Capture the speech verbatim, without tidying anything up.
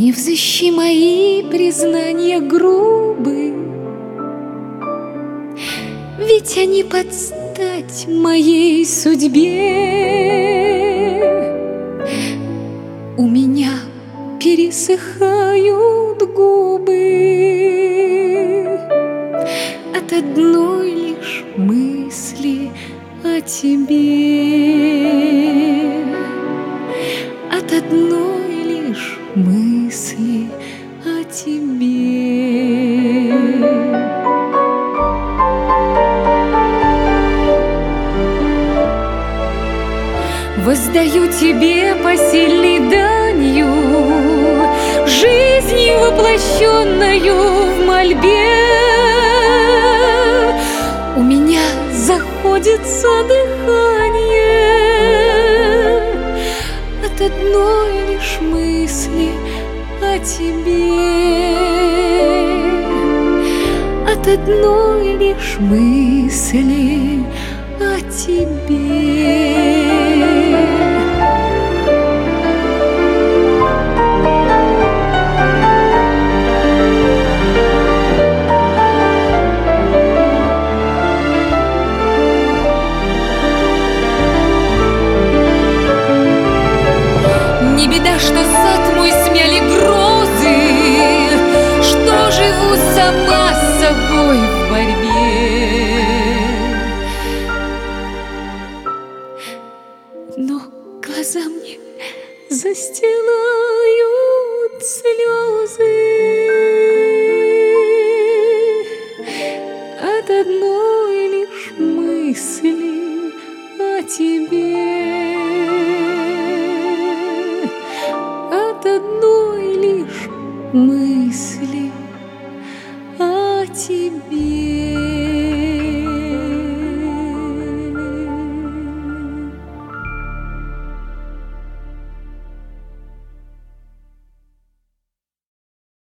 взыщи мои признания грубы, ведь они под стать моей судьбе. У меня пересыхают губы от одной лишь мысли о тебе, от одной лишь мысли о тебе. Воздаю тебе посильной данью, жизнью воплощенную в мольбе. У меня заходится дыхание от одной лишь мысли о тебе, от одной лишь мысли о тебе. Не беда, что сад мой смяли грозы, что живу сама с собой в борьбе. Но глаза мне застилают слезы от одной лишь мысли о тебе, от одной лишь мысли о тебе.